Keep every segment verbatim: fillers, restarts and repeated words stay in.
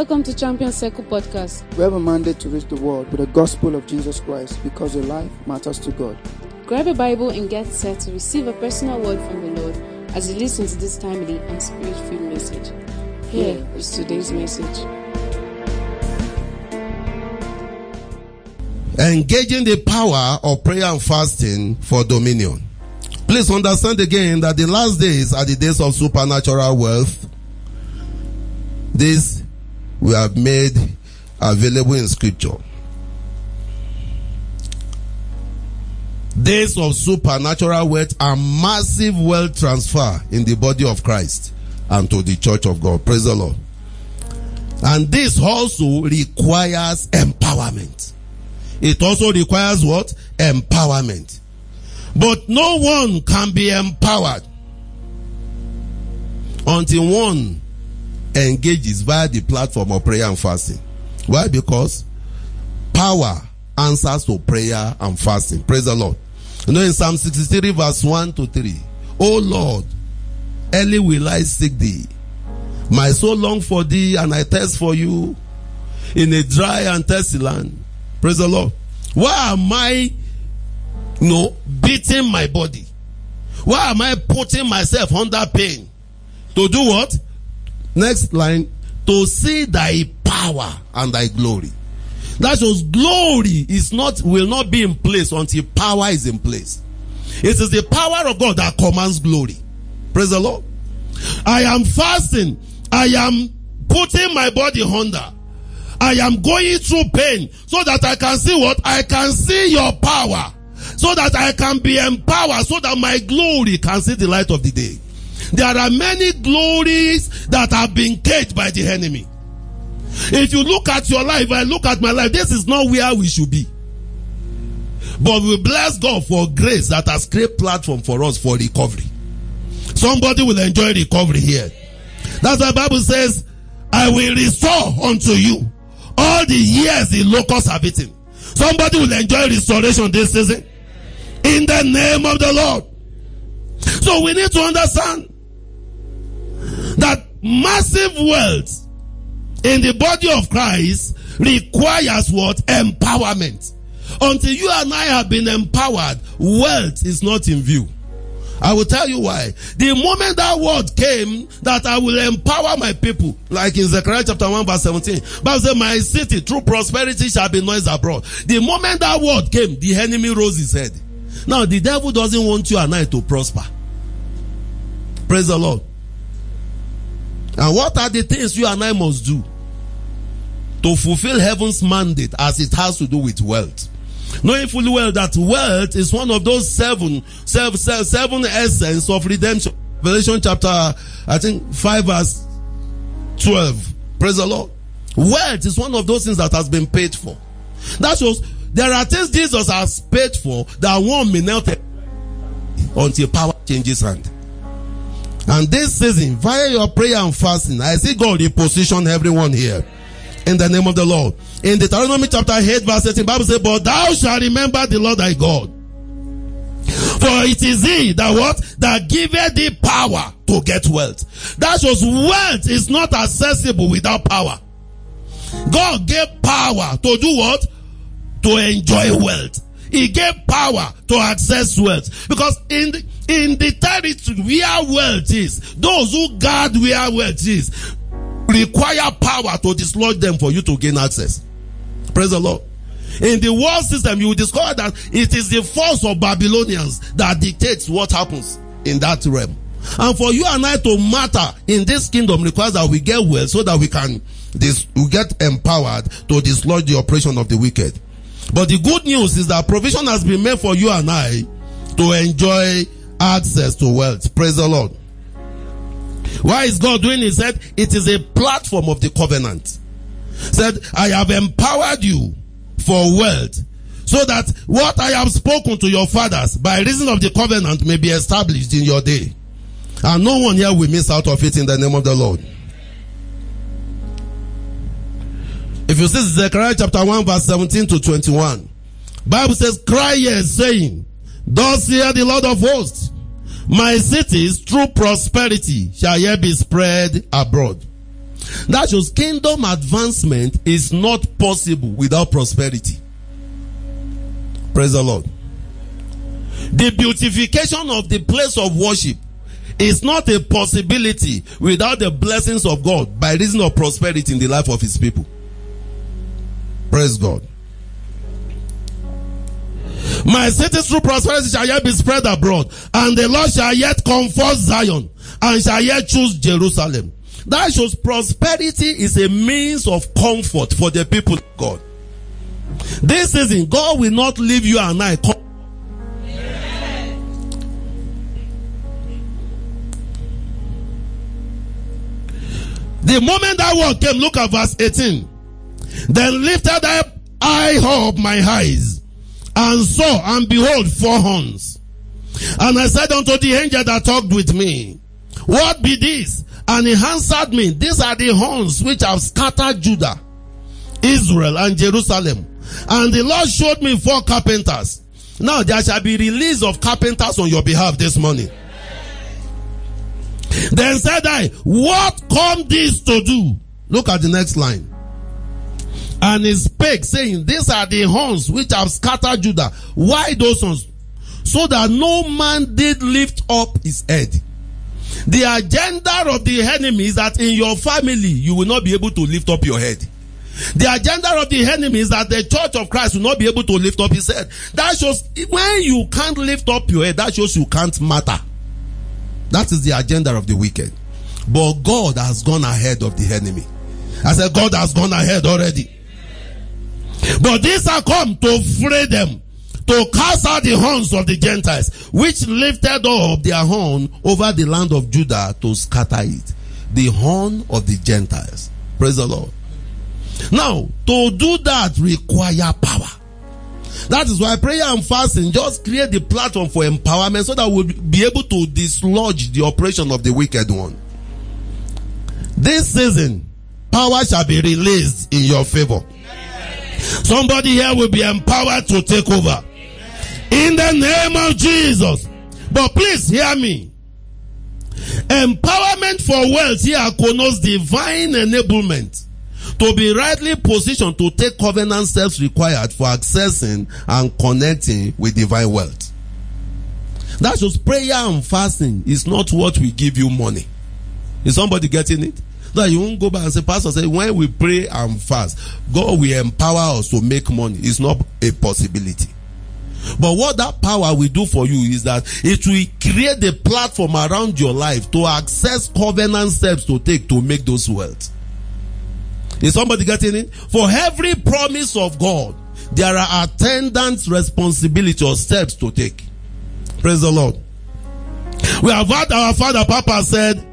Welcome to Champion Circle Podcast. We have a mandate to reach the world with the gospel of Jesus Christ because your life matters to God. Grab a Bible and get set to receive a personal word from the Lord as you listen to this timely and spirit-filled message. Here is today's message. Engaging the power of prayer and fasting for dominion. Please understand again that the last days are the days of supernatural wealth. This we have made available in scripture. Days of supernatural wealth and massive wealth transfer in the body of Christ and to the church of God. Praise the Lord. And this also requires empowerment. It also requires what? Empowerment. But no one can be empowered until one engages via the platform of prayer and fasting. Why? Because power answers to prayer and fasting. Praise the Lord. You know, in Psalm sixty-three verse one to three, O Lord, early will I seek thee. My soul long for thee, and I thirst for you in a dry and thirsty land. Praise the Lord. Why am I, you know, beating my body? Why am I putting myself under pain? To do what? Next line, to see thy power and thy glory. That shows glory is not, will not be in place until power is in place. It is the power of God that commands glory. Praise the Lord. I am fasting. I am putting my body under. I am going through pain so that I can see what? I can see your power. So that I can be empowered, so that my glory can see the light of the day. There are many glories that have been caged by the enemy. If you look at your life, I look at my life, this is not where we should be. But we bless God for grace that has created platform for us for recovery. Somebody will enjoy recovery here. That's why the Bible says, I will restore unto you all the years the locusts have eaten. Somebody will enjoy restoration this season. In the name of the Lord. So we need to understand that massive wealth in the body of Christ requires what? Empowerment. Until you and I have been empowered, wealth is not in view. I will tell you why. The moment that word came, that I will empower my people, like in Zechariah chapter one verse seventeen, Bible says, my city through prosperity shall be noised abroad. The moment that word came, the enemy rose his head. Now the devil doesn't want you and I to prosper. Praise the Lord. And what are the things you and I must do to fulfill heaven's mandate as it has to do with wealth? Knowing fully well that wealth is one of those seven, seven, seven, seven essence of redemption. Revelation chapter, I think, five verse twelve. Praise the Lord. Wealth is one of those things that has been paid for. That shows there are things Jesus has paid for that one may not until power changes hand. And this season, via your prayer and fasting, I see God reposition everyone here. In the name of the Lord. In Deuteronomy chapter eight verse eighteen, Bible says, but thou shalt remember the Lord thy God. For it is he that what? That giveth thee power to get wealth. That shows wealth is not accessible without power. God gave power to do what? To enjoy wealth. He gave power to access wealth. Because in the, in the territory where wealth is, those who guard where wealth is, require power to dislodge them for you to gain access. Praise the Lord. In the world system, you will discover that it is the force of Babylonians that dictates what happens in that realm. And for you and I to matter in this kingdom requires that we get wealth so that we can this, we get empowered to dislodge the oppression of the wicked. But the good news is that provision has been made for you and I to enjoy access to wealth. Praise the Lord. Why is God doing it? He said, it is a platform of the covenant. He said, I have empowered you for wealth, so that what I have spoken to your fathers by reason of the covenant may be established in your day. And no one here will miss out of it in the name of the Lord. If you see Zechariah chapter one verse seventeen to twenty-one, Bible says, cry ye, saying, thus saith the Lord of hosts, my cities through prosperity shall yet be spread abroad. That shows kingdom advancement is not possible without prosperity. Praise the Lord. The beautification of the place of worship is not a possibility without the blessings of God by reason of prosperity in the life of his people. Praise God. My cities through prosperity shall yet be spread abroad, and the Lord shall yet comfort Zion, and shall yet choose Jerusalem. That shows prosperity is a means of comfort for the people of God. This season, God will not leave you and I. The moment that word came, look at verse eighteen. Then lifted up I up my eyes, and saw, and behold, four horns. And I said unto the angel that talked with me, what be this? And he answered me, these are the horns which have scattered Judah, Israel, and Jerusalem. And the Lord showed me four carpenters. Now there shall be release of carpenters on your behalf this morning. Then said I, what come this to do? Look at the next line. And he spake, saying, these are the horns which have scattered Judah. Why those horns? So that no man did lift up his head. The agenda of the enemy is that in your family, you will not be able to lift up your head. The agenda of the enemy is that the church of Christ will not be able to lift up his head. That shows, when you can't lift up your head, that shows you can't matter. That is the agenda of the wicked. But God has gone ahead of the enemy. I said, God has gone ahead already. But these are come to free them, to cast out the horns of the Gentiles, which lifted up their horn over the land of Judah to scatter it. The horn of the Gentiles. Praise the Lord. Now, to do that require power. That is why prayer and fasting just create the platform for empowerment so that we'll be able to dislodge the operation of the wicked one. This season, power shall be released in your favor. Somebody here will be empowered to take over. In the name of Jesus. But please hear me. Empowerment for wealth here connotes divine enablement to be rightly positioned to take covenant steps required for accessing and connecting with divine wealth. That's just prayer and fasting is not what will give you money. Is somebody getting it? No, you won't go back and say, Pastor say, when we pray and fast, God will empower us to make money. It's not a possibility. But what that power will do for you is that it will create the platform around your life to access covenant steps to take to make those wealth. Is somebody getting it? For every promise of God, there are attendant responsibility or steps to take. Praise the Lord. We have heard our father Papa said,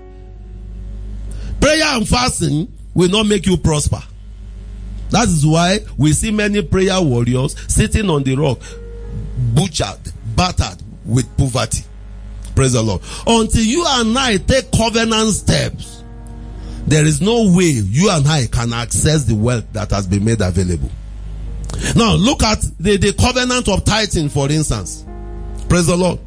prayer and fasting will not make you prosper. That is why we see many prayer warriors sitting on the rock, butchered, battered with poverty. Praise the Lord. Until you and I take covenant steps, there is no way you and I can access the wealth that has been made available. Now look at the, the covenant of tithing, for instance. Praise the Lord.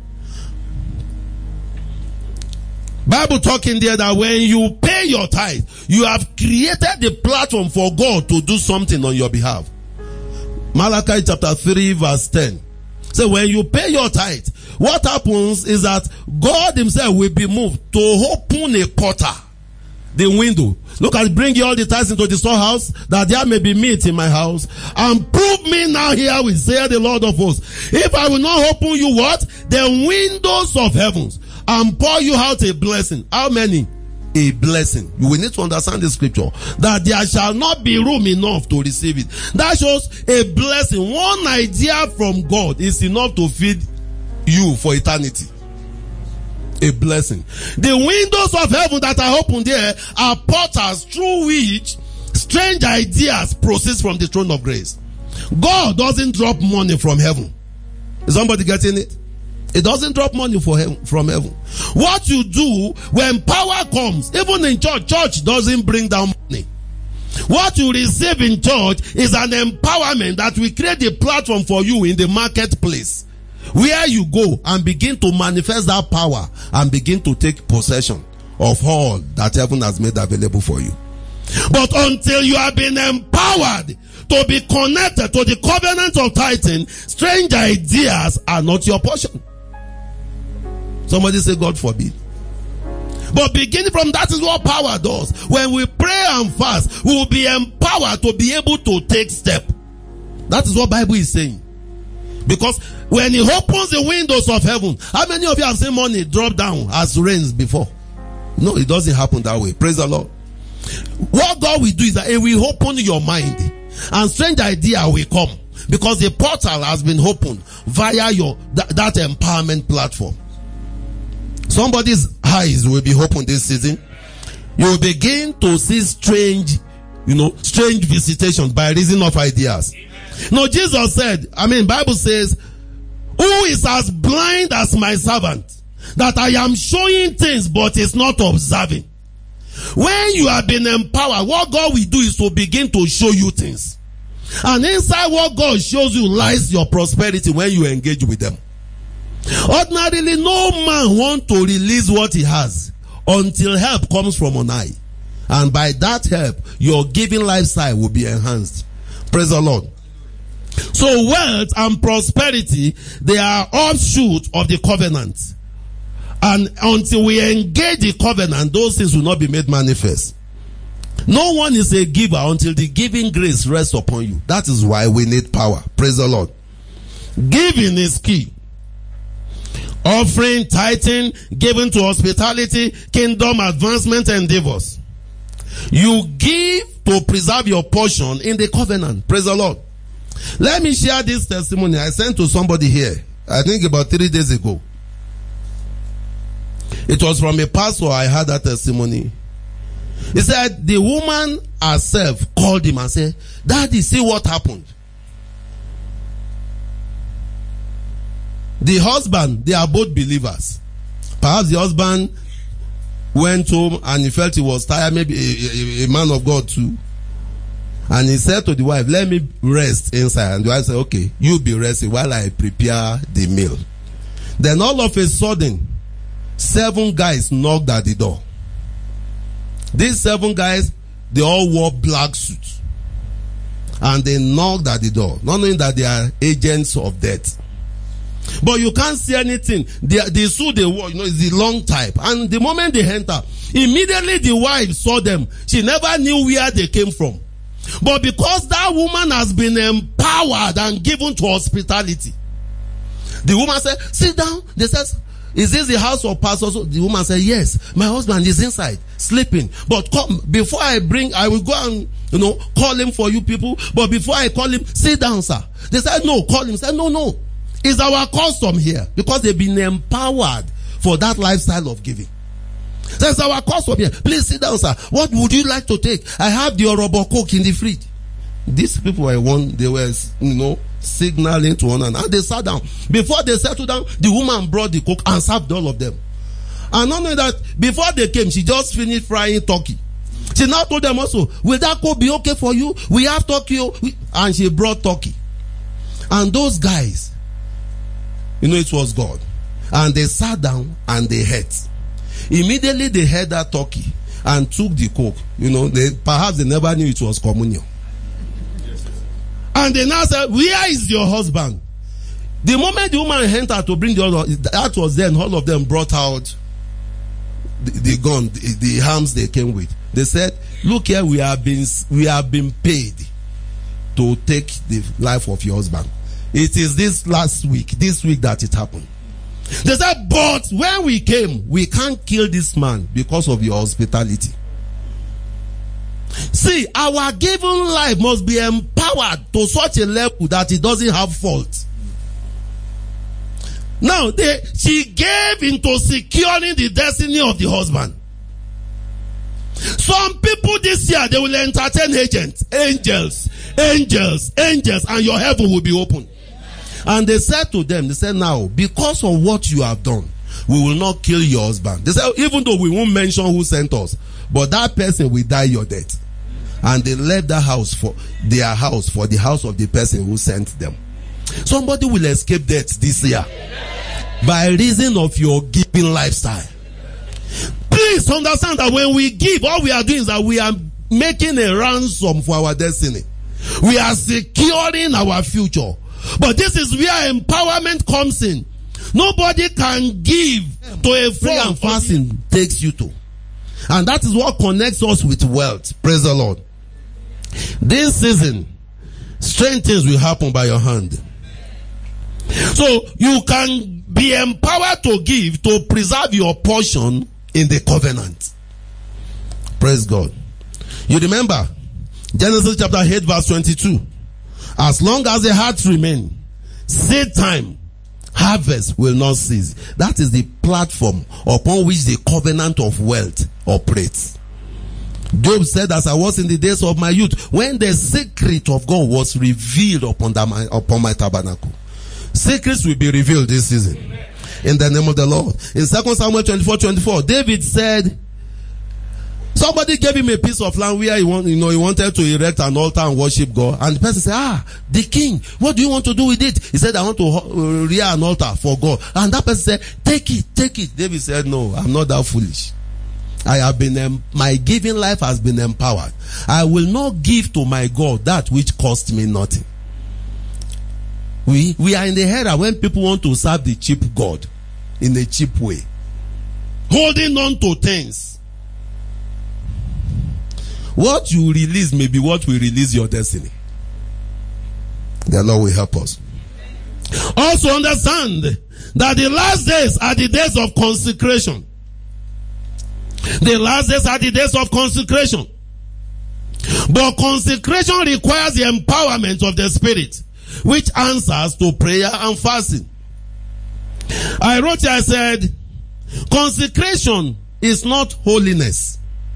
Bible talking there that when you pay your tithe, you have created the platform for God to do something on your behalf. Malachi chapter three verse ten. So when you pay your tithe, what happens is that God himself will be moved to open a quarter, the window. Look at, bring all the tithes into the storehouse, that there may be meat in my house, and prove me now here with, say the Lord of hosts, if I will not open you what? The windows of heavens, and pour you out a blessing. How many? A blessing. You will need to understand the scripture, that there shall not be room enough to receive it. That shows a blessing. One idea from God is enough to feed you for eternity. A blessing. The windows of heaven that are open there are portals through which strange ideas proceed from the throne of grace. God doesn't drop money from heaven. Is somebody getting it? It doesn't drop money for heaven, from heaven. What you do when power comes, even in church, church doesn't bring down money. What you receive in church is an empowerment that will create a platform for you in the marketplace, where you go and begin to manifest that power and begin to take possession of all that heaven has made available for you. But until you have been empowered to be connected to the covenant of tithing, strange ideas are not your portion. Somebody say, God forbid. But beginning from that is what power does. When we pray and fast, we will be empowered to be able to take step. That is what Bible is saying. Because when he opens the windows of heaven, how many of you have seen money drop down as rains before? No, it doesn't happen that way. Praise the Lord. What God will do is that he will open your mind, and strange idea will come, because the portal has been opened via your that, that empowerment platform. Somebody's eyes will be opened this season. You will begin to see strange, you know, strange visitations by reason of ideas. No, Jesus said, I mean, Bible says, who is as blind as my servant, that I am showing things but is not observing? When you have been empowered, what God will do is to begin to show you things. And inside what God shows you lies your prosperity when you engage with them. Ordinarily, no man wants to release what he has until help comes from on high. And by that help, your giving lifestyle will be enhanced. Praise the Lord. So wealth and prosperity, they are offshoot of the covenant. And until we engage the covenant, those things will not be made manifest. No one is a giver until the giving grace rests upon you. That is why we need power. Praise the Lord. Giving is key. Offering, tithing, giving to hospitality, kingdom advancement endeavors. You give to preserve your portion in the covenant. Praise the Lord. Let me share this testimony I sent to somebody here, I think about three days ago. It was from a pastor. I had that testimony. He said the woman herself called him and said, Daddy, see what happened. The husband, they are both believers. Perhaps the husband went home and he felt he was tired, maybe a, a, a man of God too. And he said to the wife, let me rest inside. And the wife said, okay, you be resting while I prepare the meal. Then all of a sudden, seven guys knocked at the door. These seven guys, they all wore black suits. And they knocked at the door, not knowing that they are agents of death. But you can't see anything. The, the suit they wore, you know, is the long type. And the moment they enter, immediately the wife saw them. She never knew where they came from. But because that woman has been empowered and given to hospitality, the woman said, sit down. They said, is this the house of pastor? So the woman said, yes, my husband is inside sleeping. But come, before I bring, I will go and, you know, call him for you people. But before I call him, sit down, sir. They said, no, call him. Said, no, no. It's our custom here because they've been empowered for that lifestyle of giving. That's our custom here. Please sit down, sir. What would you like to take? I have the Orobo Coke in the fridge. These people were one, they were, you know, signaling to one another. And they sat down. Before they settled down, the woman brought the Coke and served all of them. And not only that, before they came, she just finished frying turkey. She now told them also, will that Coke be okay for you? We have turkey. And she brought turkey. And those guys, you know, it was God. And they sat down and they ate. Immediately they had that turkey and took the Coke. You know, they perhaps they never knew it was communion. And they now said, where is your husband? The moment the woman entered to bring the other, that was then all of them brought out the, the gun, the, the arms they came with. They said, look here, we have been we have been paid to take the life of your husband. It is this last week, this week that it happened. They said, but when we came, we can't kill this man because of your hospitality. See, our given life must be empowered to such a level that it doesn't have fault. Now, they, she gave into securing the destiny of the husband. Some people this year, they will entertain agents, angels, angels, angels, and your heaven will be open. And they said to them, they said, now, because of what you have done, we will not kill your husband. They said, even though we won't mention who sent us, but that person will die your death. And they left that house for their house, for the house of the person who sent them. Somebody will escape death this year by reason of your giving lifestyle. Please understand that when we give, all we are doing is that we are making a ransom for our destiny. We are securing our future. But this is where empowerment comes in. Nobody can give to a prayer and fasting takes you to. And that is what connects us with wealth. Praise the Lord. This season, strange things will happen by your hand. So you can be empowered to give to preserve your portion in the covenant. Praise God. You remember Genesis chapter eight verse twenty-two. As long as the hearts remain, seed time, harvest will not cease. That is the platform upon which the covenant of wealth operates. Job said, as I was in the days of my youth, when the secret of God was revealed upon, the, upon my tabernacle. Secrets will be revealed this season. Amen. In the name of the Lord. In Second Samuel twenty-four twenty-four, David said, somebody gave him a piece of land where he want, you know, he wanted to erect an altar and worship God. And the person said, ah, the king, what do you want to do with it? He said, I want to uh, rear an altar for God. And that person said, take it, take it. David said, no, I'm not that foolish. I have been, um, my giving life has been empowered. I will not give to my God that which cost me nothing. We, we are in the era when people want to serve the cheap God in a cheap way. Holding on to things. What you release may be what will release your destiny. The Lord will help us. Also understand that the last days are the days of consecration. The last days are the days of consecration. But consecration requires the empowerment of the Spirit, which answers to prayer and fasting. I wrote here, I said, consecration is not holiness.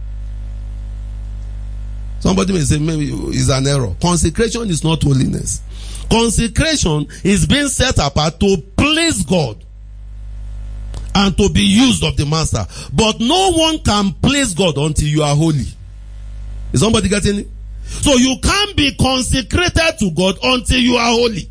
Somebody may say, maybe it's an error. Consecration is not holiness. Consecration is being set apart to please God and to be used of the master. But no one can please God until you are holy. Is somebody getting it? So you can't be consecrated to God until you are holy.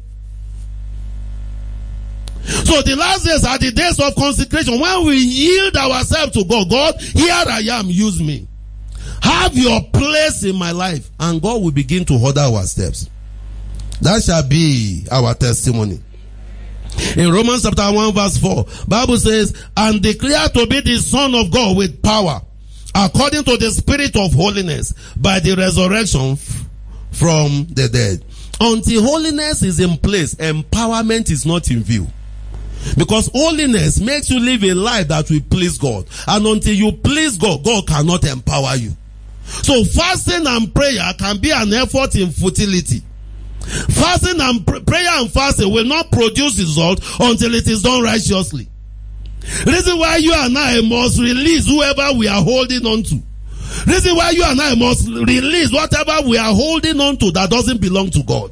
So the last days are the days of consecration. When we yield ourselves to God, God, here I am, use me. Have your place in my life. And God will begin to order our steps. That shall be our testimony. In Romans chapter one verse four, Bible says, and declare to be the Son of God with power, according to the Spirit of holiness, by the resurrection from the dead. Until holiness is in place, empowerment is not in view. Because holiness makes you live a life that will please God. And until you please God, God cannot empower you. So fasting and prayer can be an effort in futility. Fasting and pr- prayer and fasting will not produce result until it is done righteously. Reason why you and I must release whoever we are holding on to. Reason why you and I must release whatever we are holding on to that doesn't belong to God.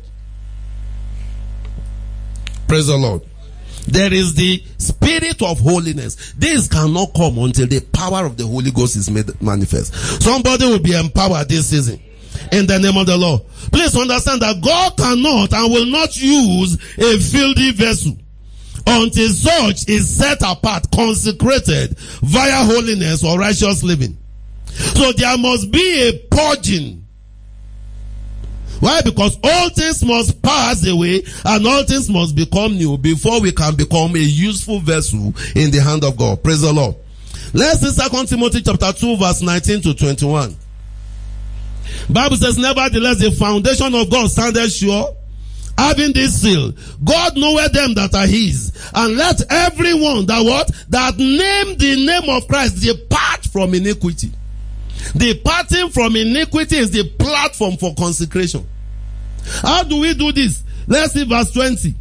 Praise the Lord. There is the spirit of holiness. This cannot come until the power of the Holy Ghost is made manifest. Somebody will be empowered this season. In the name of the Lord. Please understand that God cannot and will not use a filthy vessel until such is set apart, consecrated via holiness or righteous living. So there must be a purging. Why? Because all things must pass away and all things must become new before we can become a useful vessel in the hand of God. Praise the Lord. Let's see Second Timothy chapter two verse nineteen to twenty-one. Bible says, nevertheless the foundation of God standeth sure, having this seal, God knoweth them that are his, and let everyone that what? That name the name of Christ depart from iniquity. Departing from iniquity is the platform for consecration. How do we do this? Let's see verse twenty.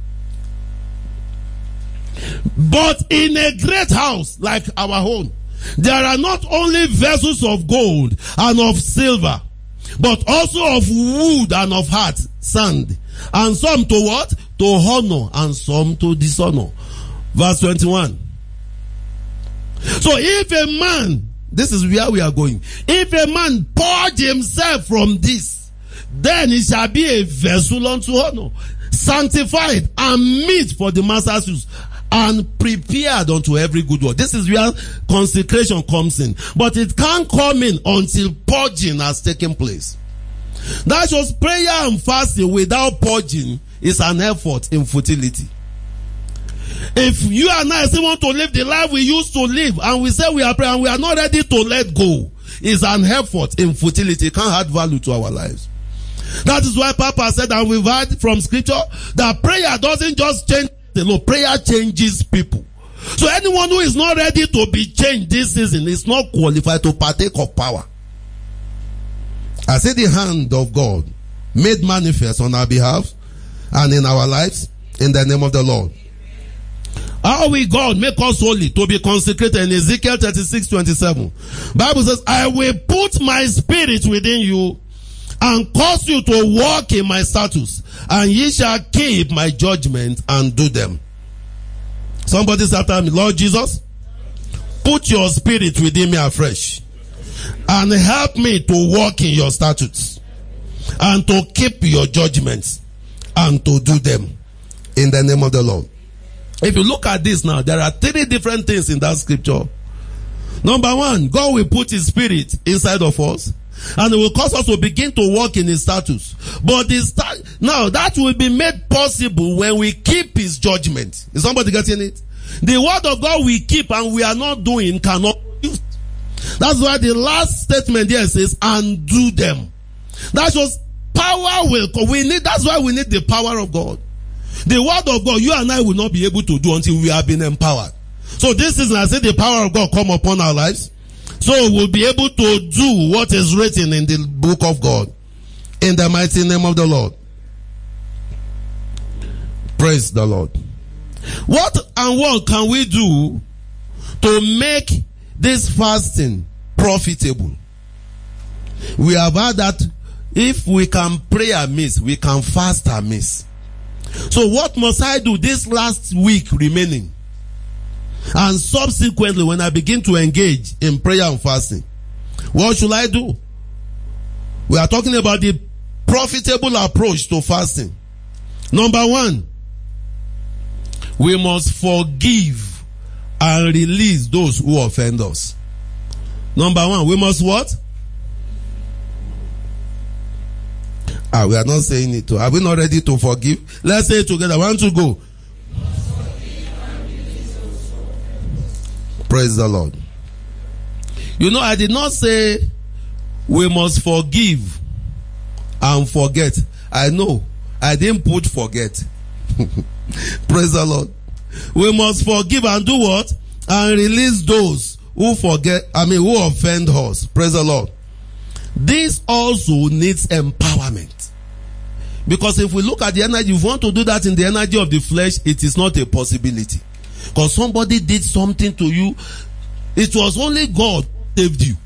But in a great house like our own, there are not only vessels of gold and of silver, but also of wood and of heart, sand, and some to what? To honor, and some to dishonor. Verse twenty-one. So if a man, this is where we are going, if a man purge himself from this, then he shall be a vessel unto honor, sanctified and meet for the master's use, and prepared unto every good work. This is where consecration comes in. But it can't come in until purging has taken place. That shows prayer and fasting without purging is an effort in futility. If you and I still want to live the life we used to live, and we say we are praying and we are not ready to let go, it's an effort in futility. It can't add value to our lives. That is why Papa said, and we've heard from scripture, that prayer doesn't just change the law, prayer changes people. So anyone who is not ready to be changed this season is not qualified to partake of power. I say the hand of God made manifest on our behalf and in our lives in the name of the Lord. How will God make us holy to be consecrated? In Ezekiel thirty-six twenty-seven, Bible says, I will put my spirit within you and cause you to walk in my statutes, and ye shall keep my judgment and do them. Somebody say after me, Lord Jesus, put your spirit within me afresh and help me to walk in your statutes and to keep your judgments and to do them in the name of the Lord. If you look at this now, there are three different things in that scripture. Number one, God will put his spirit inside of us and it will cause us to begin to walk in his status. But this now that will be made possible when we keep his judgment. Is somebody getting it? The word of God we keep and we are not doing cannot be used. That's why the last statement here says, and do them. That shows power will come. We need, that's why we need the power of God. The word of God, you and I will not be able to do until we have been empowered. So this is, I say, the power of God come upon our lives. So we'll be able to do what is written in the book of God. In the mighty name of the Lord. Praise the Lord. What and what can we do to make this fasting profitable? We have heard that if we can pray amiss, we can fast amiss. So what must I do this last week remaining? And subsequently, when I begin to engage in prayer and fasting, what should I do? We are talking about the profitable approach to fasting. Number one, we must forgive and release those who offend us. Number one, we must what? Ah, we are not saying it too. Are we not ready to forgive? Let's say it together. One, two, go. Praise the Lord. You know, I did not say we must forgive and forget. I know. I didn't put forget. Praise the Lord. We must forgive and do what? And release those who forget, I mean, who offend us. Praise the Lord. This also needs empowerment. Because if we look at the energy, if you want to do that in the energy of the flesh, it is not a possibility. Because somebody did something to you, it was only God who saved you.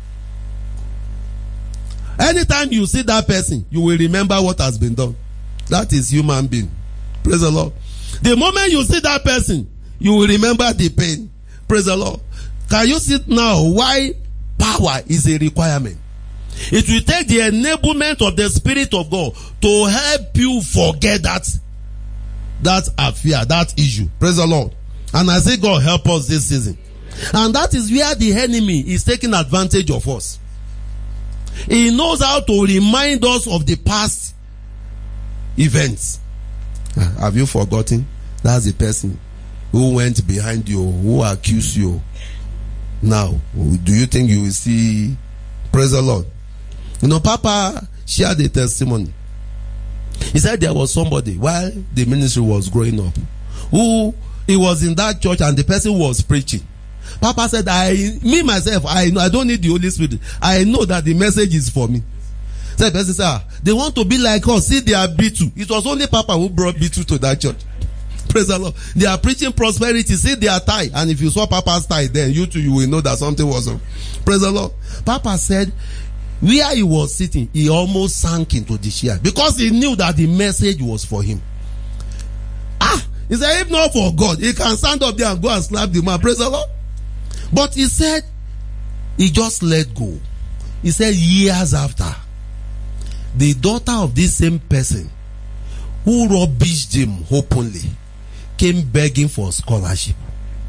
Anytime you see that person, you will remember what has been done. That is human being. Praise the Lord. The moment you see that person, you will remember the pain. Praise the Lord. Can you see now why power is a requirement? It will take the enablement of the Spirit of God to help you forget that, that affair, that issue. Praise the Lord. And I say, God help us this season. And that is where the enemy is taking advantage of us. He knows how to remind us of the past events. Have you forgotten? That's the person who went behind you, who accused you. Now, do you think you will see? Praise the Lord. You know, Papa shared a testimony. He said there was somebody while the ministry was growing up who he was in that church and the person was preaching. Papa said, I, me myself, I know, I don't need the Holy Spirit. I know that the message is for me. So the person said, ah, they want to be like us. See, they are B two. It was only Papa who brought B two to that church. Praise the Lord. They are preaching prosperity. See their tie. And if you saw Papa's tie, then you too, you will know that something was wrong. Praise the Lord. Papa said, where he was sitting, he almost sank into the chair because he knew that the message was for him. Ah, he said, if not for God, he can stand up there and go and slap the man. Praise the Lord. But he said, he just let go. He said, years after, the daughter of this same person who rubbished him openly came begging for scholarship.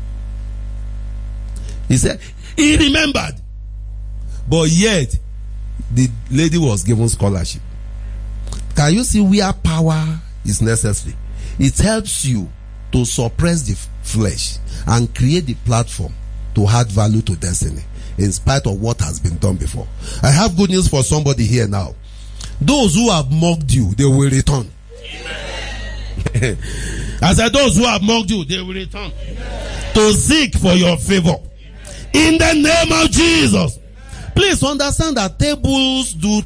He said, he remembered. But yet, the lady was given scholarship. Can you see where power is necessary? It helps you to suppress the flesh and create the platform to add value to destiny in spite of what has been done before. I have good news for somebody here now. Those who have mocked you, they will return. I said, those who have mocked you, they will return. Amen. To seek for your favor. In the name of Jesus. Please understand that tables do,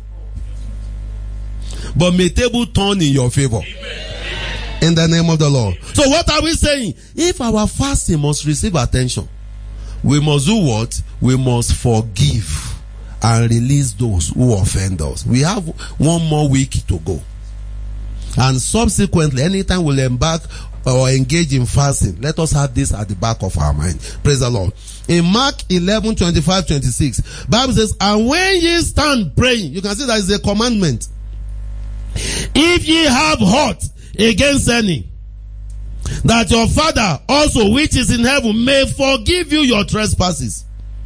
but may table turn in your favor. Amen. In the name of the Lord. So what are we saying? If our fasting must receive attention, we must do what? We must forgive and release those who offend us. We have one more week to go. And subsequently, anytime we'll embark or engage in fasting, let us have this at the back of our mind. Praise the Lord. In Mark eleven, twenty-five, twenty-six, Bible says, and when ye stand praying, you can see that is a commandment. If ye have aught against any, that your Father also which is in heaven may forgive you your trespasses.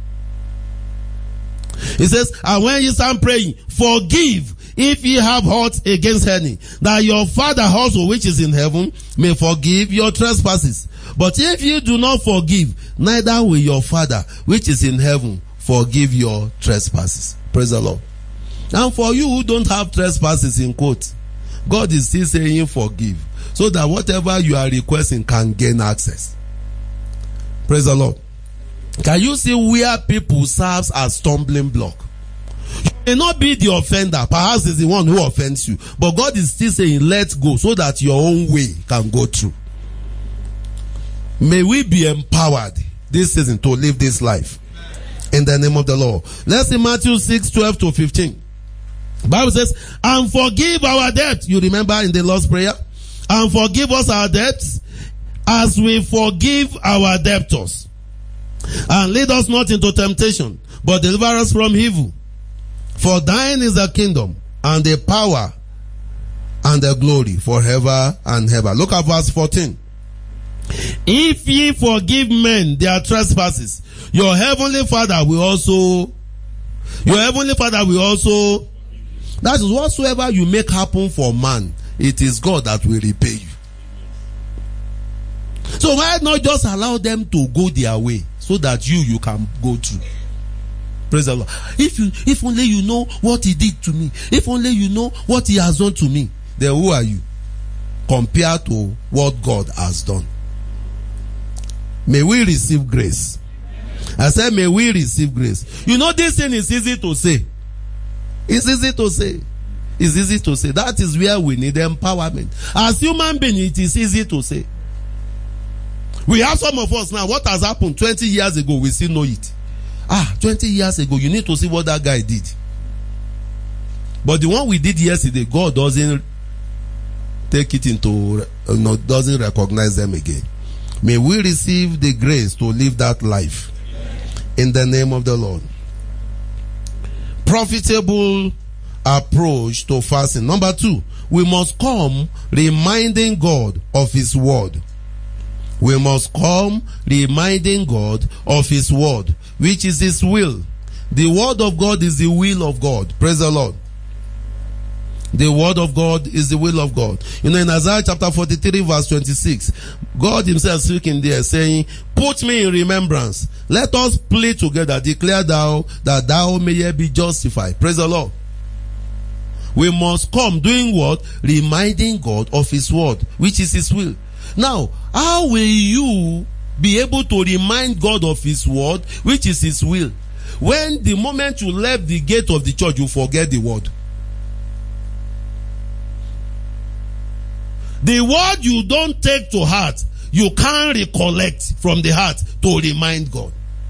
It says, and when you stand praying, forgive if ye have aught against any, that your Father also which is in heaven may forgive your trespasses. But if you do not forgive, neither will your Father which is in heaven forgive your trespasses. Praise the Lord. And for you who don't have trespasses in quote, God is still saying forgive, so that whatever you are requesting can gain access. Praise the Lord. Can you see where people serve as stumbling block? You may not be the offender, perhaps it's the one who offends you, but God is still saying let go, so that your own way can go through. May we be empowered this season to live this life in the name of the Lord. Let's see Matthew six, twelve to fifteen. Bible says, and forgive our debt. You remember in the Lord's Prayer? And forgive us our debts as we forgive our debtors. And lead us not into temptation, but deliver us from evil. For thine is the kingdom and the power and the glory forever and ever. Look at verse fourteen. If ye forgive men their trespasses, your heavenly Father will also, your heavenly Father will also, that is whatsoever you make happen for man, it is God that will repay you. So why not just allow them to go their way, so that you, you can go through? Praise the Lord. If you, if only you know what he did to me, if only you know what he has done to me, then who are you compared to what God has done? May we receive grace. I said, may we receive grace. You know, this thing is easy to say. It's easy to say. It's easy to say. That is where we need empowerment. As human beings, it is easy to say. We have some of us now, what has happened twenty years ago, we still know it. Ah, twenty years ago, you need to see what that guy did. But the one we did yesterday, God doesn't take it into, you know, doesn't recognize them again. May we receive the grace to live that life in the name of the Lord. Profitable approach to fasting. Number two, we must come reminding God of his word. We must come reminding God of his word, which is his will. The word of God is the will of God. Praise the Lord. The word of God is the will of God. You know, in Isaiah chapter forty-three verse twenty-six, God himself speaking there saying, put me in remembrance. Let us plead together. Declare thou that thou mayest be justified. Praise the Lord. We must come doing what? Reminding God of his word, which is his will. Now, how will you be able to remind God of his word, which is his will, when the moment you left the gate of the church, you forget the word? The word you don't take to heart, you can't recollect from the heart to remind God.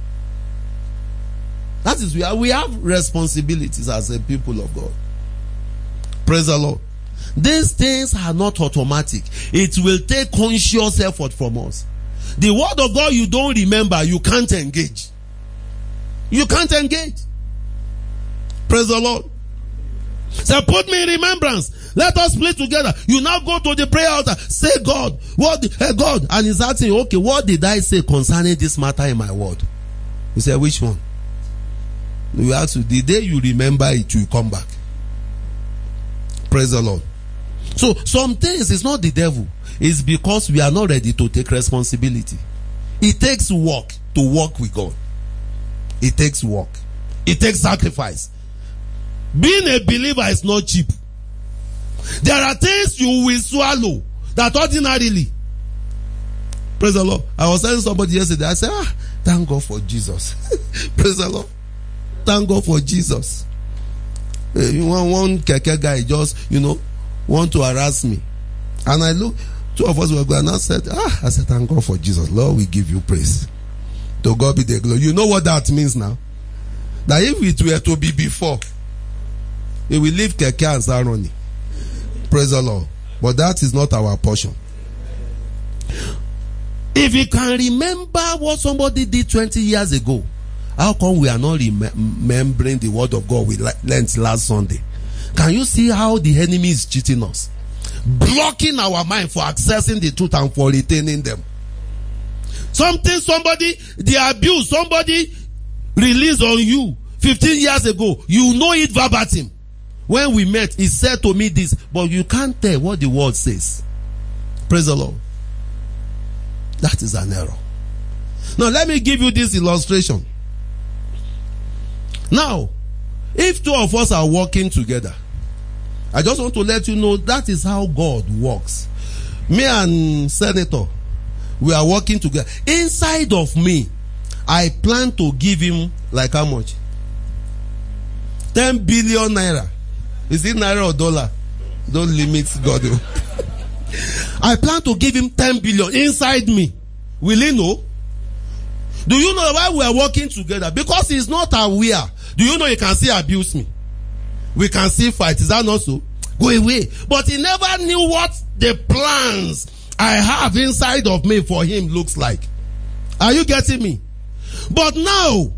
That is where we have responsibilities as a people of God. Praise the Lord. These things are not automatic. It will take conscious effort from us. The word of God you don't remember, you can't engage. You can't engage. Praise the Lord. So put me in remembrance Let us pray together. You now go to the prayer altar. Say, God, what, hey God. And he's asking, okay, what did I say concerning this matter in my word? You say, which one? You ask you, the day you remember it, you come back. Praise the Lord. So, some things is not the devil. It's because we are not ready to take responsibility. It takes work to walk with God. It takes work. It takes sacrifice. Being a believer is not cheap. There are things you will swallow that ordinarily. Praise the Lord. I was telling somebody yesterday, I said, ah, thank God for Jesus. Praise the Lord. Thank God for Jesus. Uh, you want one keke guy just, you know, want to harass me. And I look, two of us were going and I said, ah, I said, thank God for Jesus. Lord, we give you praise. To God be the glory. You know what that means now? That if it were to be before, we will leave keke and start running. Praise the Lord. But that is not our portion. If you can remember what somebody did twenty years ago, how come we are not remembering the word of God we learned last Sunday? Can you see how the enemy is cheating us? Blocking our mind for accessing the truth and for retaining them. Something somebody, the abuse somebody released on you fifteen years ago, you know it verbatim. When we met, he said to me this, but you can't tell what the word says. Praise the Lord. That is an error. Now let me give you this illustration. Now, if two of us are working together, I just want to let you know that is how God works. Me and Senator, we are working together. Inside of me, I plan to give him like how much? ten billion naira. Is it naira or dollar? Don't limit God. I plan to give him ten billion inside me. Will he know? Do you know why we are working together? Because he's not aware. Do you know he can still abuse me? We can still fight. Is that not so? Go away. But he never knew what the plans I have inside of me for him looks like. Are you getting me? But now,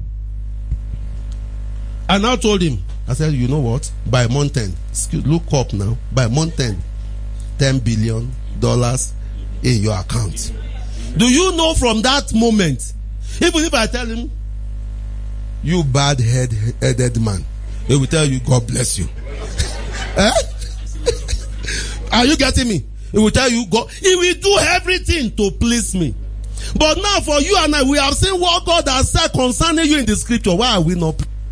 I now told him, I said, you know what? By month ten, look up now. By month ten, ten billion dollars in your account. Do you know from that moment, even if I tell him, you bad head headed man, he will tell you, God bless you. Eh? Are you getting me? He will tell you, God, he will do everything to please me. But now for you and I, we have seen what God has said concerning you in the scripture. Why are we not?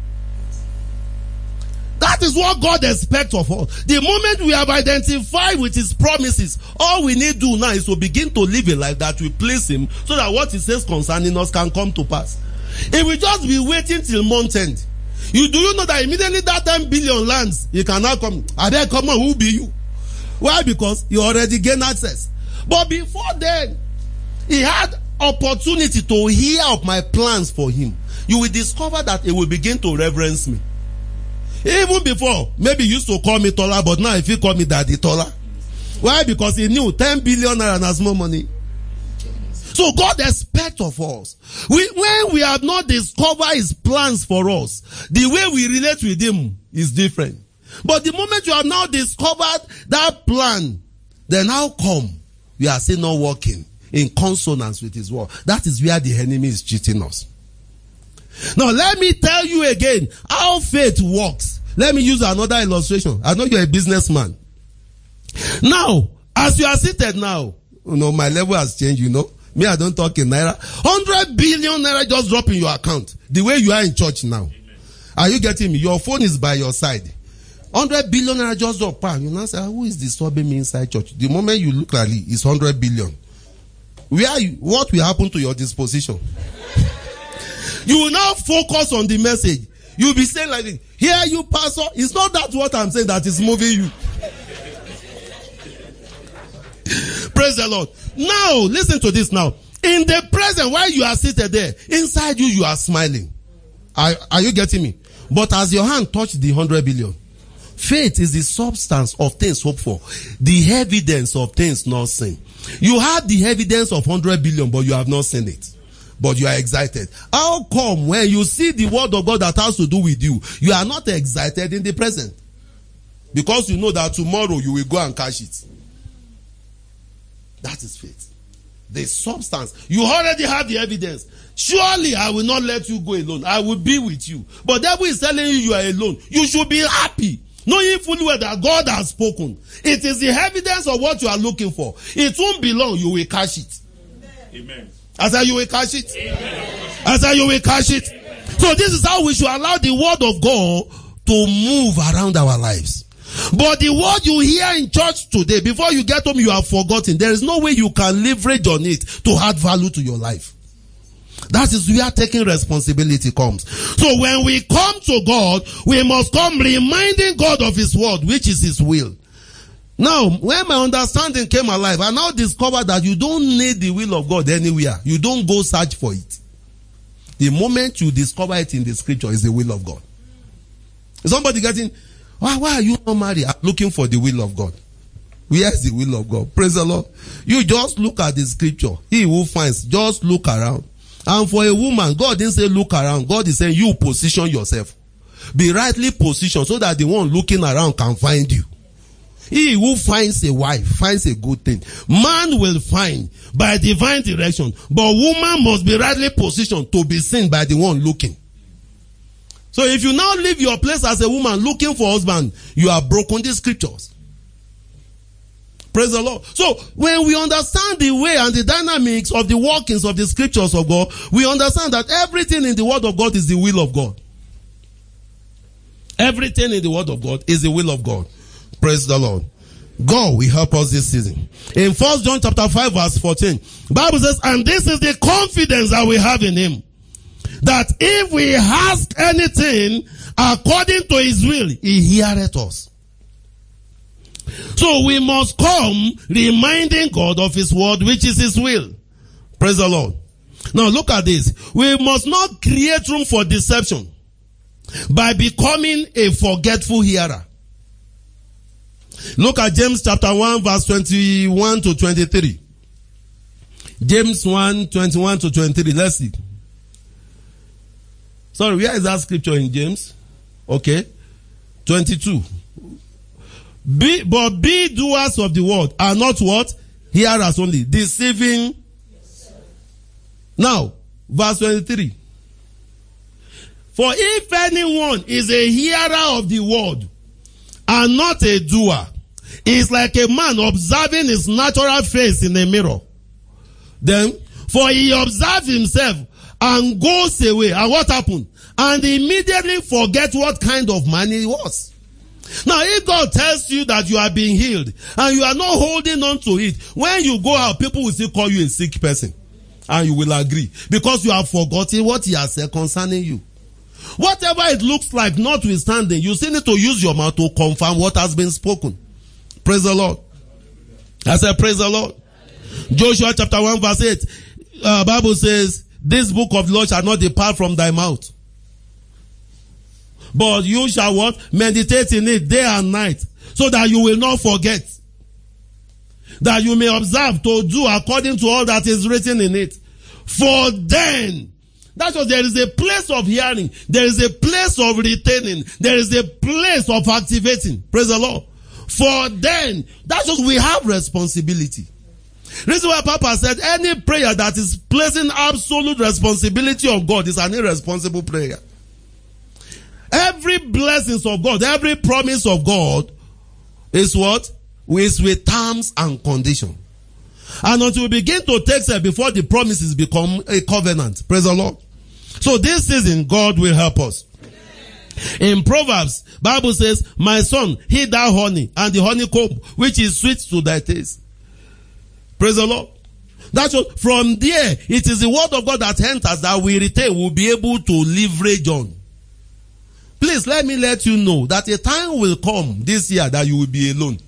That is what God expects of us. The moment we have identified with his promises, all we need to do now is to begin to live a life that will please him, so that what he says concerning us can come to pass. If we just be waiting till month end, you do you know that immediately that ten billion lands, he can now come. I beg, come on, who be you? Why? Because you already gain access. But before then, he had opportunity to hear of my plans for him. You will discover that he will begin to reverence me. Even before, maybe he used to call me Tola, but now if he call me Daddy Tola. Why? Because he knew ten billion naira and more money. So God expects of us. We, when we have not discovered his plans for us, the way we relate with him is different. But the moment you have now discovered that plan, then how come we are still not working in consonance with his word? That is where the enemy is cheating us. Now let me tell you again how faith works. Let me use another illustration. I know you're a businessman. Now, as you are seated now, you know, my level has changed, you know. Me, I don't talk in naira. one hundred billion naira just drop in your account. The way you are in church now. Amen. Are you getting me? Your phone is by your side. one hundred billion naira just drop. You now say, who is disturbing me inside church? The moment you look at it, it's one hundred billion. Where are you? What will happen to your disposition? You will now focus on the message. You'll be saying like this, here you pastor. It's not that what I'm saying that is moving you. Praise the Lord. Now, listen to this now. In the present, while you are seated there, inside you, you are smiling. Are, are you getting me? But as your hand touched the hundred billion, faith is the substance of things hoped for, the evidence of things not seen. You have the evidence of hundred billion, but you have not seen it. But you are excited. How come when you see the word of God that has to do with you, you are not excited in the present? because you know that tomorrow you will go and cash it. That is faith. The substance. You already have the evidence. Surely I will not let you go alone. I will be with you. But devil is telling you you are alone. You should be happy, knowing fully well that God has spoken. It is the evidence of what you are looking for. It won't be long. You will cash it. Amen. I said you will cash it. Amen. I said you will cash it. Amen. So this is how we should allow the word of God to move around our lives. But the word you hear in church today, before you get home, you have forgotten. There is no way you can leverage on it to add value to your life. That is where taking responsibility comes. So when we come to God, we must come reminding God of His word, which is His will. Now, when my understanding came alive, I now discovered that you don't need the will of God anywhere. You don't go search for it. The moment you discover it in the scripture is the will of God. Is somebody getting, why, why are you not married? I'm looking for the will of God. Where is the will of God? Praise the Lord. You just look at the scripture. He who finds, just look around. And for a woman, God didn't say look around. God is saying you position yourself. Be rightly positioned so that the one looking around can find you. He who finds a wife finds a good thing. Man will find by divine direction, but woman must be rightly positioned to be seen by the one looking. So if you now leave your place as a woman looking for husband, you have broken the scriptures. Praise the Lord. So when we understand the way and the dynamics of the workings of the scriptures of God, we understand that everything in the word of God is the will of God. Everything in the word of God is the will of God. Praise the Lord. God will help us this season. In First John chapter five verse fourteen, Bible says, and this is the confidence that we have in Him, that if we ask anything according to His will, He heareth us. So we must come reminding God of His word, which is His will. Praise the Lord. Now look at this. We must not create room for deception by becoming a forgetful hearer. Look at James chapter one verse twenty-one to twenty-three. James one, twenty-one to twenty-three. Let's see. Sorry, where is that scripture in James? Okay. twenty-two. Be, but be doers of the word, and not what? Hearers only. Deceiving. Now, verse twenty-three. For if anyone is a hearer of the word, and not a doer, he is like a man observing his natural face in a mirror. Then, for he observes himself, and goes away. And what happened? And immediately forget what kind of man he was. Now, if God tells you that you are being healed and you are not holding on to it, when you go out, people will still call you a sick person. And you will agree. Because you have forgotten what He has said concerning you. Whatever it looks like, notwithstanding, you still need to use your mouth to confirm what has been spoken. Praise the Lord. I said, praise the Lord. Joshua chapter one verse eight. Uh, Bible says, this book of the law shall not depart from thy mouth, but you shall what? Meditate in it day and night, so that you will not forget, that you may observe to do according to all that is written in it. For then, that's what there is a place of hearing, there is a place of retaining, there is a place of activating. Praise the Lord. For then, that's what we have responsibility. Reason why Papa said any prayer that is placing absolute responsibility on God is an irresponsible prayer. Every blessings of God, every promise of God is what? Is with terms and condition. And until we begin to take steps before the promises become a covenant. Praise the Lord. So this season, God will help us. In Proverbs, Bible says, my son, heed thou honey, and the honeycomb, which is sweet to thy taste. Praise the Lord. That's what, from there, it is the word of God that enters that we retain, will be able to leverage on. Please let me let you know that a time will come this year that you will be alone.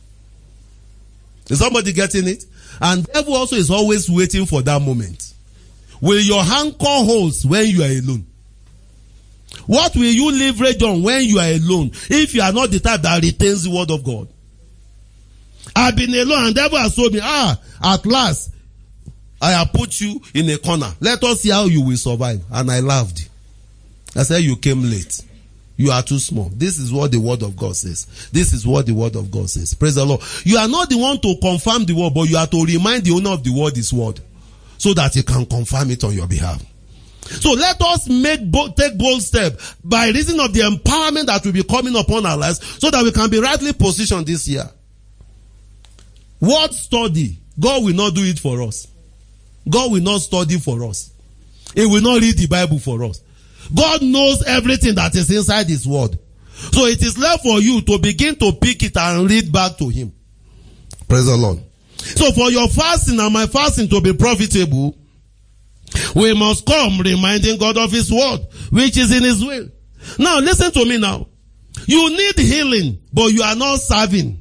Is somebody getting it? And the devil also is always waiting for that moment. Will your anchor hold when you are alone? What will you leverage on when you are alone if you are not the type that retains the word of God? I've been alone and the devil has told me, ah, at last, I have put you in a corner. Let us see how you will survive. And I laughed. I said, you came late. You are too small. This is what the word of God says. This is what the word of God says. Praise the Lord. You are not the one to confirm the word, but you are to remind the owner of the word his word, so that he can confirm it on your behalf. So let us make bo- take bold step by reason of the empowerment that will be coming upon our lives, so that we can be rightly positioned this year. Word study. God will not do it for us. God will not study for us. He will not read the Bible for us. God knows everything that is inside his word. So it is left for you to begin to pick it and read back to him. Praise the Lord. So for your fasting and my fasting to be profitable, we must come reminding God of his word, which is in his will. Now listen to me now. You need healing, but you are not serving.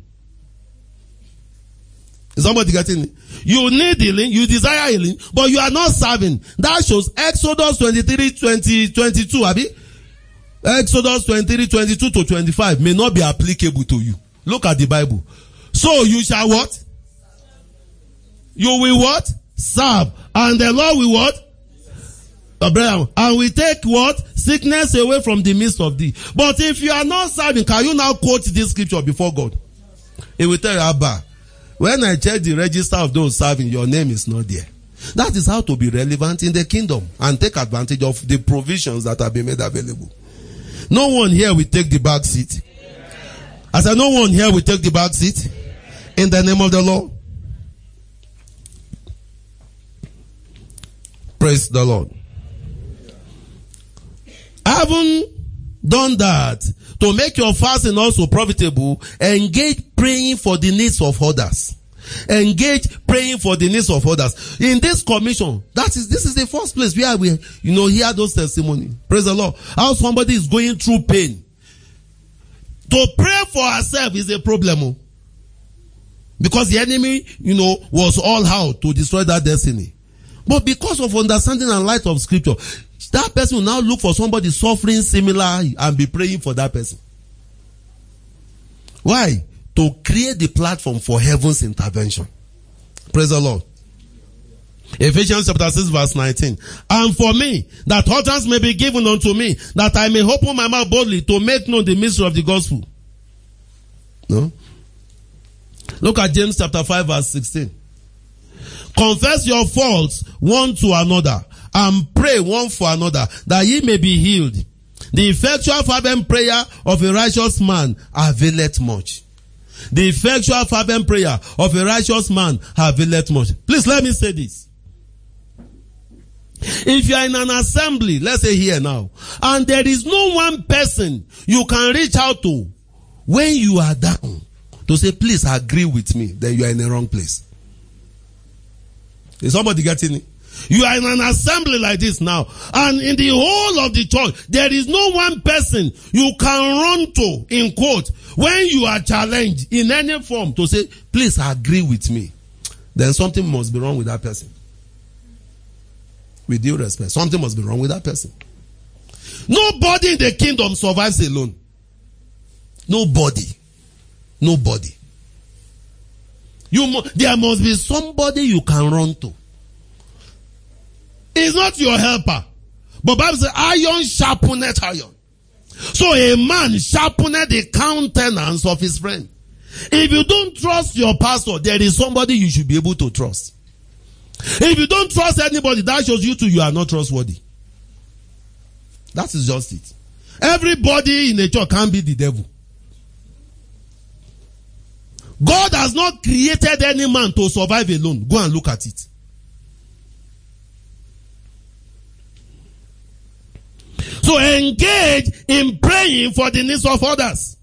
Is somebody getting it? You need healing, you desire healing, but you are not serving. That shows Exodus twenty-three, twenty, twenty-two, Abi? Exodus twenty-three, twenty-two to twenty-five may not be applicable to you. Look at the Bible. So you shall what? You will what? Serve. And the Lord will what? Abraham. And we take what? Sickness away from the midst of thee. But if you are not serving, can you now quote this scripture before God? He will tell you, Abba, when I check the register of those serving, your name is not there. That is how to be relevant in the kingdom and take advantage of the provisions that have been made available. No one here will take the back seat. I said, no one here will take the back seat. In the name of the Lord. Praise the Lord. Having done that, to make your fasting also profitable, engage praying for the needs of others. Engage praying for the needs of others. In this commission, that is, this is the first place where we, you know, hear those testimonies. Praise the Lord. How somebody is going through pain. To pray for ourselves is a problem. Because the enemy, you know, was all out to destroy that destiny. But because of understanding and light of scripture, that person will now look for somebody suffering similar and be praying for that person. Why? To create the platform for heaven's intervention. Praise the Lord. Ephesians chapter six verse nineteen. And for me, that utterance may be given unto me, that I may open my mouth boldly to make known the mystery of the gospel. No? Look at James chapter five verse sixteen. Confess your faults one to another and pray one for another, that ye may be healed. The effectual fervent prayer of a righteous man availeth much. The effectual fervent prayer of a righteous man availeth much. Please let me say this. If you are in an assembly, let's say here now, and there is no one person you can reach out to when you are down to say, please agree with me, then you are in the wrong place. Is somebody getting it? You are in an assembly like this now, and in the whole of the church, there is no one person you can run to, in quote, when you are challenged in any form to say, please agree with me. Then something must be wrong with that person. With due respect, something must be wrong with that person. Nobody in the kingdom survives alone. Nobody. Nobody. You mu- there must be somebody you can run to. It's not your helper. But Bible says, iron sharpeneth iron. So a man sharpeneth the countenance of his friend. If you don't trust your pastor, there is somebody you should be able to trust. If you don't trust anybody, that shows you too you are not trustworthy. That is just it. Everybody in the church can be the devil. God has not created any man to survive alone. Go and look at it. So engage in praying for the needs of others.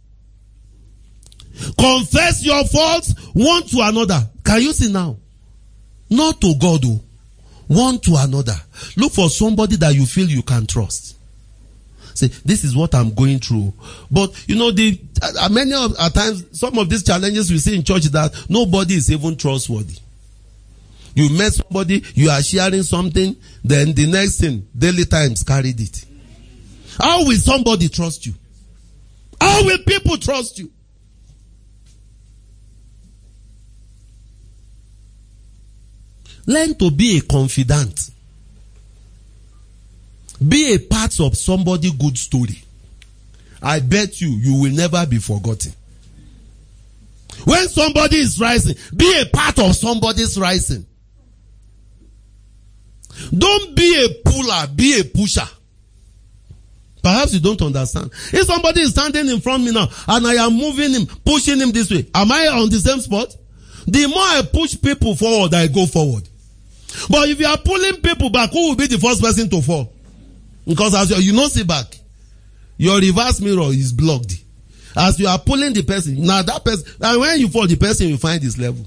Confess your faults one to another. Can you see now? Not to God, oh. One to another. Look for somebody that you feel you can trust. Say, this is what I'm going through. But, you know, the uh, many of at times, some of these challenges we see in church that nobody is even trustworthy. You met somebody, you are sharing something, then the next thing, Daily Times carried it. How will somebody trust you? How will people trust you? Learn to be a confidant. Be a part of somebody's good story. I bet you, you will never be forgotten. When somebody is rising, be a part of somebody's rising. Don't be a puller, be a pusher. Perhaps you don't understand. If somebody is standing in front of me now, and I am moving him, pushing him this way, am I on the same spot? The more I push people forward, I go forward. But if you are pulling people back, who will be the first person to fall? Because as you, you don't see back, your reverse mirror is blocked. As you are pulling the person, now that person, and when you fall, the person will find his level.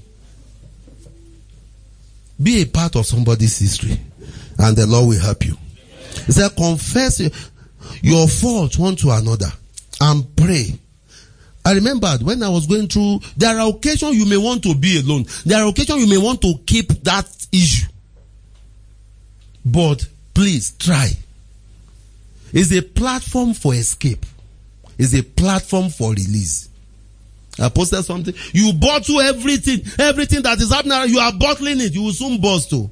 Be a part of somebody's history, and the Lord will help you. He said, confess your faults one to another and pray. I remembered when I was going through, there are occasions you may want to be alone. There are occasions you may want to keep that issue. But please try. It's a platform for escape. It's a platform for release. I posted something. You bottle everything, everything that is happening, you are bottling it. You will soon burst too.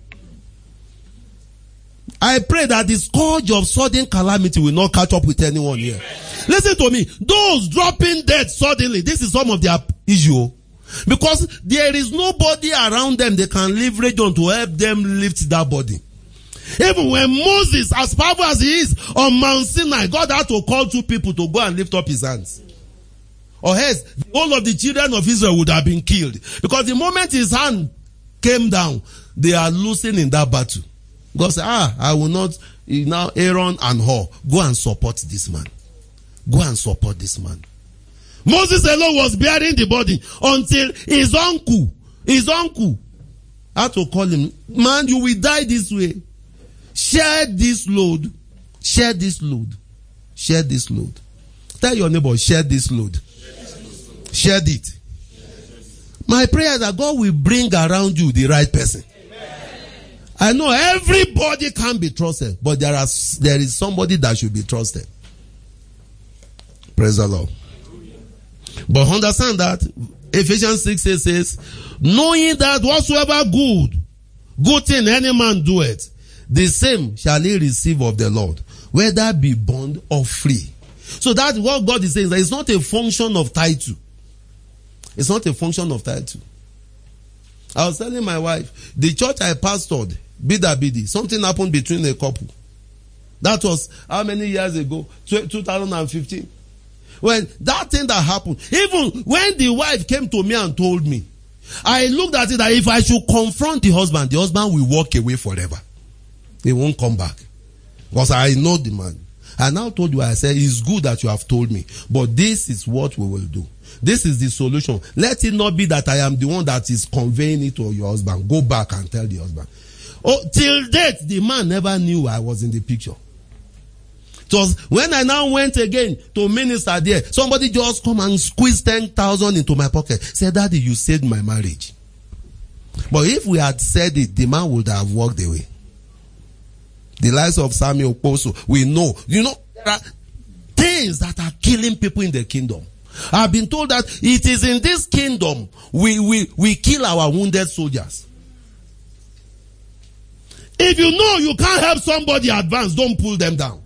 I pray that the scourge of sudden calamity will not catch up with anyone here. Listen to me. Those dropping dead suddenly, this is some of their issue. Because there is nobody around them they can leverage on to help them lift that body. Even when Moses, as powerful as he is, on Mount Sinai, God had to call two people to go and lift up his hands. Or else, all of the children of Israel would have been killed. Because the moment his hand came down, they are losing in that battle. God said, ah, I will not, now Aaron and Hur, go and support this man. Go and support this man. Moses alone was bearing the body until his uncle, his uncle, had to call him, man, you will die this way. Share this load. Share this load. Share this load. Tell your neighbor, share this load. Share it. My prayer is that God will bring around you the right person. I know everybody can be trusted, but there are there is somebody that should be trusted. Praise the Lord. But understand that Ephesians six eight says, knowing that whatsoever good, good thing any man doeth, the same shall he receive of the Lord, whether be bond or free. So that's what God is saying. That it's not a function of title. It's not a function of title. I was telling my wife, the church I pastored, Bida Bidi, something happened between a couple. That was how many years ago? two thousand fifteen. When that thing that happened, even when the wife came to me and told me, I looked at it that if I should confront the husband, the husband will walk away forever. He won't come back. Because I know the man. I now told you, I said, it's good that you have told me, but this is what we will do. This is the solution. Let it not be that I am the one that is conveying it to your husband. Go back and tell the husband. Oh, till date, the man never knew I was in the picture. It was when I now went again to minister there, somebody just come and squeeze ten thousand into my pocket. Said, Daddy, you saved my marriage. But if we had said it, the man would have walked away. The lives of Samuel Poso, we know. You know, there are things that are killing people in the kingdom. I've been told that it is in this kingdom we, we, we kill our wounded soldiers. If you know you can't help somebody advance, don't pull them down.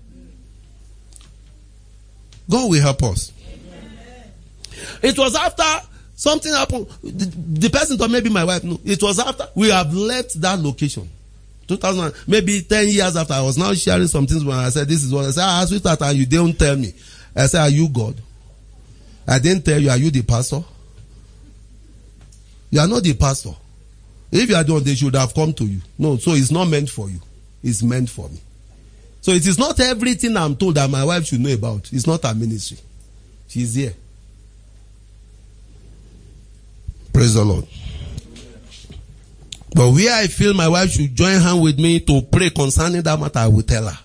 God will help us. It was after something happened. The, the person thought maybe my wife knew. It was after we have left that location. two thousand, maybe ten years after, I was now sharing some things when I said, this is what I said. I asked that and you didn't tell me. I said, are you God? I didn't tell you, are you the pastor? You are not the pastor. If you are the one, they should have come to you. No, so it's not meant for you. It's meant for me. So it is not everything I'm told that my wife should know about. It's not her ministry. She's here. Praise the Lord. But where I feel my wife should join hand with me to pray concerning that matter, I will tell her.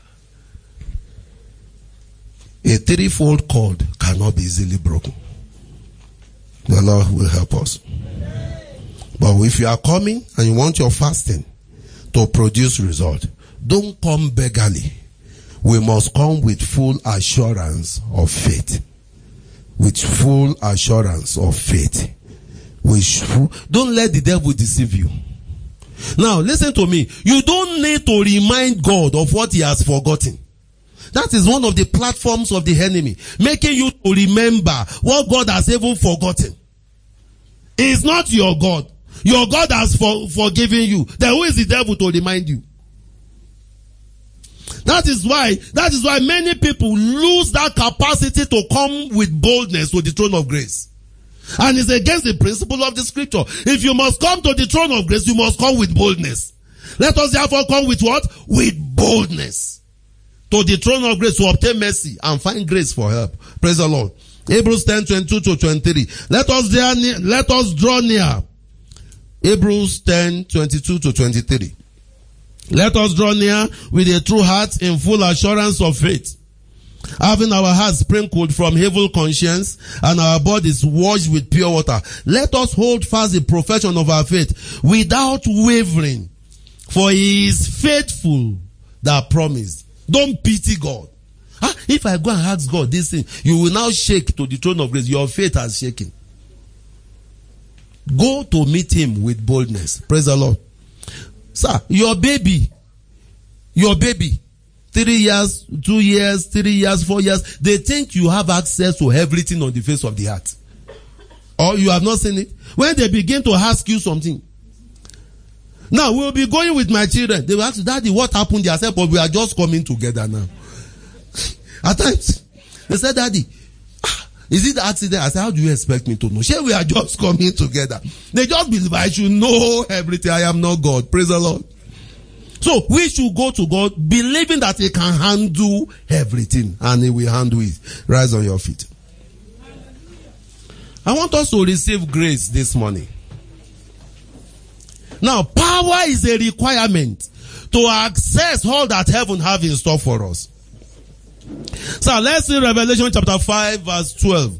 A threefold cord cannot be easily broken. The Lord will help us. But if you are coming and you want your fasting to produce result, don't come beggarly. We must come with full assurance of faith. With full assurance of faith. With, don't let the devil deceive you. Now, listen to me. You don't need to remind God of what he has forgotten. That is one of the platforms of the enemy, making you to remember what God has even forgotten. It's not your God. Your God has for, forgiven you. Then who is the devil to remind you? That is why, that is why many people lose that capacity to come with boldness to the throne of grace. And it's against the principle of the scripture. If you must come to the throne of grace, you must come with boldness. Let us therefore come with what? With boldness. To the throne of grace to obtain mercy and find grace for help. Praise the Lord. Hebrews ten, twenty-two to twenty-three. Let us draw near, let us draw near. Hebrews ten, twenty-two to twenty-three. Let us draw near with a true heart in full assurance of faith, having our hearts sprinkled from evil conscience and our bodies washed with pure water. Let us hold fast the profession of our faith without wavering, for he is faithful that promised. Don't pity God. Huh? If I go and ask God this thing, you will now shake to the throne of grace. Your faith has shaken. Go to meet him with boldness. Praise the Lord. Sir, your baby, your baby, three years, two years, three years, four years, they think you have access to everything on the face of the earth. Or you have not seen it. When they begin to ask you something. Now, we'll be going with my children. They will ask, Daddy, what happened? They said, but we are just coming together now. At times, they said, Daddy, ah, is it the accident? I said, how do you expect me to know? Sure, we are just coming together. They just believe I should know everything. I am not God. Praise the Lord. So, we should go to God believing that he can handle everything. And he will handle it. Rise on your feet. I want us to receive grace this morning. Now, power is a requirement to access all that heaven have in store for us. So let's see Revelation chapter five verse twelve.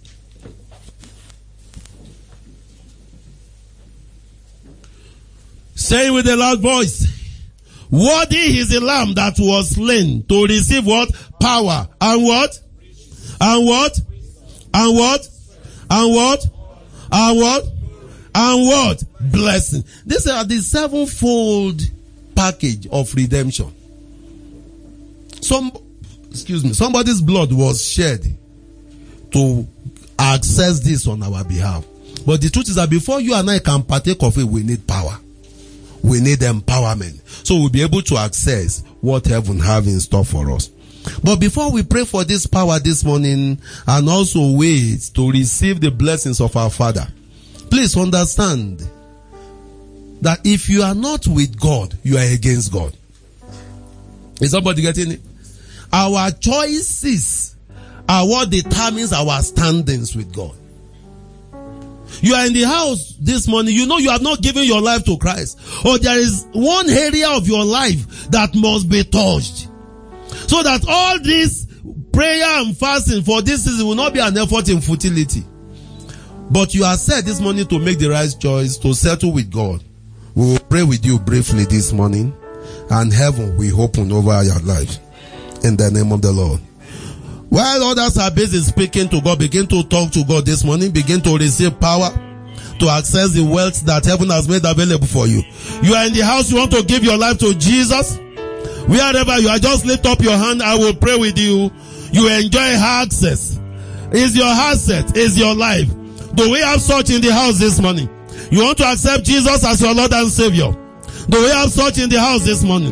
Saying with a loud voice, worthy is the Lamb that was slain to receive what? Power. And what? And what? And what? And what? And what? And what? Blessing. These are the sevenfold package of redemption. Some, excuse me, somebody's blood was shed to access this on our behalf. But the truth is that before you and I can partake of it, we need power. We need empowerment. So we'll be able to access what heaven have in store for us. But before we pray for this power this morning and also wait to receive the blessings of our Father, please understand that if you are not with God, you are against God. Is somebody getting it? Our choices are what determines our standings with God. You are in the house this morning, you know you have not given your life to Christ. Or there is one area of your life that must be touched. So that all this prayer and fasting for this season will not be an effort in futility. But you are set this morning to make the right choice, to settle with God. We will pray with you briefly this morning, and heaven will open over your life. In the name of the Lord. While others are busy speaking to God, begin to talk to God this morning. Begin to receive power to access the wealth that heaven has made available for you. You are in the house, you want to give your life to Jesus. Wherever you are, just lift up your hand. I will pray with you. You enjoy access. Is your asset, is your life. Do we have such in the house this morning? You want to accept Jesus as your Lord and Savior? Do we have such in the house this morning?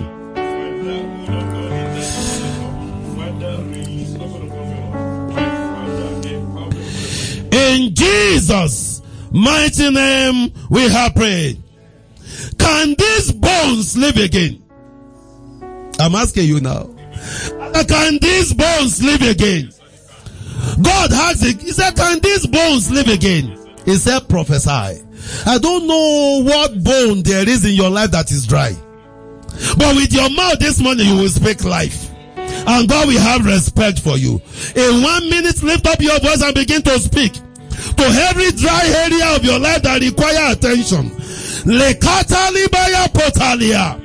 In Jesus' mighty name we have prayed. Can these bones live again? I'm asking you now. Can these bones live again? God asked it. He said, can these bones live again? He said, prophesy. I don't know what bone there is in your life that is dry. But with your mouth this morning, you will speak life. And God will have respect for you. In one minute, lift up your voice and begin to speak to every dry area of your life that require attention. Lekatalibaya potalia.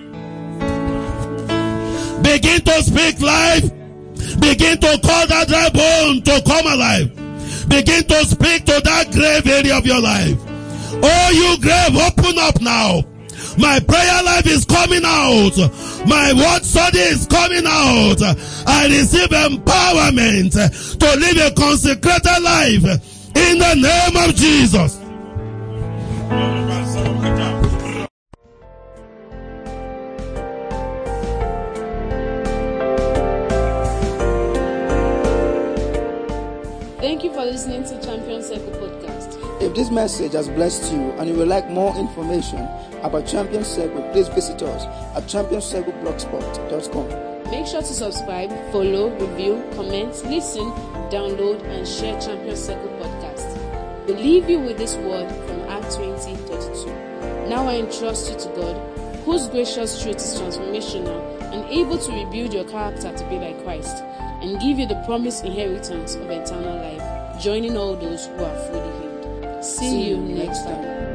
Begin to speak life. Begin to call that dry bone to come alive. Begin to speak to that grave area of your life. Oh, you grave, open up now. My prayer life is coming out. My word study is coming out. I receive empowerment to live a consecrated life in the name of Jesus. Thank you for listening to Champion Circle Podcast. If this message has blessed you and you would like more information about Champion Circle, please visit us at champion circle blogspot dot com. Make sure to subscribe, follow, review, comment, listen, download, and share Champion Circle Podcast. We leave you with this word from Acts twenty thirty-two. Now I entrust you to God, whose gracious truth is transformational and able to rebuild your character to be like Christ, and give you the promised inheritance of eternal life, joining all those who are fully healed. See, See you next time.